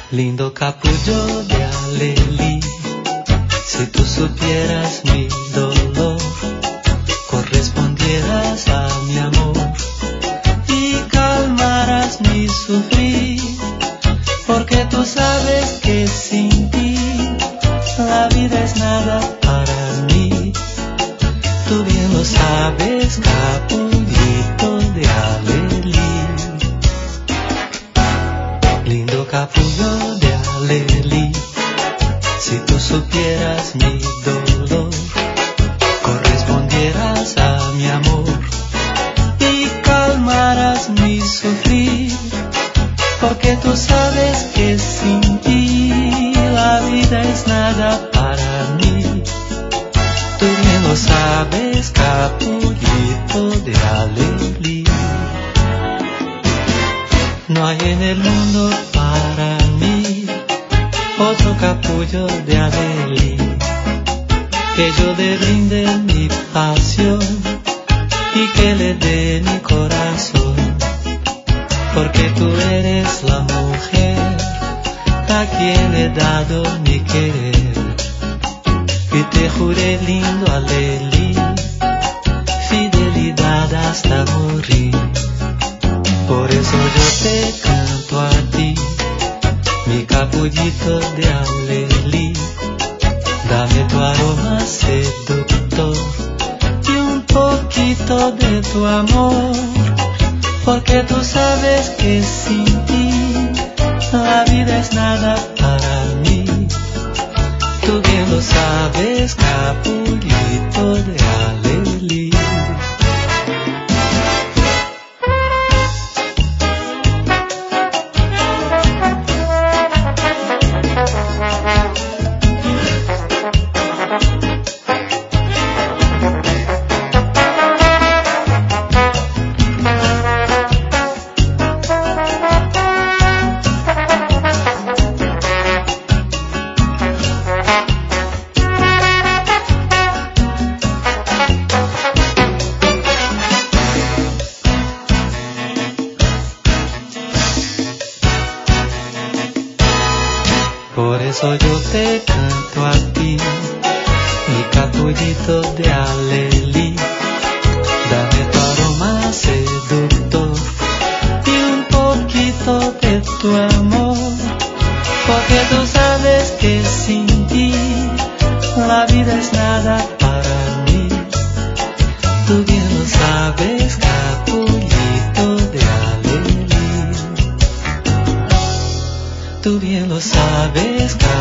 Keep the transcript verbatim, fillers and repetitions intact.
Lindo capullo de alelí, si tú supieras mi dolor, correspondieras a mi amor y calmarás mi sufrir, porque tú sabes que sin ti la vida es nada para mí. Tú bien lo sabes, capullito de alelí. Lindo capullo de alelí, si tú supieras mi dolor, correspondieras a mi amor y calmarás mi sufrir, porque tú sabes que sin ti la vida es nada para mí. Tú bien lo sabes, capullito de alelí. No hay en el mundo para mí otro capullo de alelí, que yo le brinde mi pasión y que le dé mi corazón, porque tú eres la mujer a quien he dado mi querer. Y te juré, lindo alelí, fidelidad hasta morir. Por eso yo te canto a ti, mi capullito de alelí. Dame tu aroma seductor y un poquito de tu amor, porque tú sabes que sin ti la vida es nada para mí. Tú bien lo sabes, capullito de alelí. Por eso yo te canto a ti, mi capullito de alelí. Dame tu aroma seductor y un poquito de tu amor, porque tú sabes que sin ti la vida es nada para mí. Tú bien lo sabes, capullito de alelí. Tú bien lo sabes, capullito.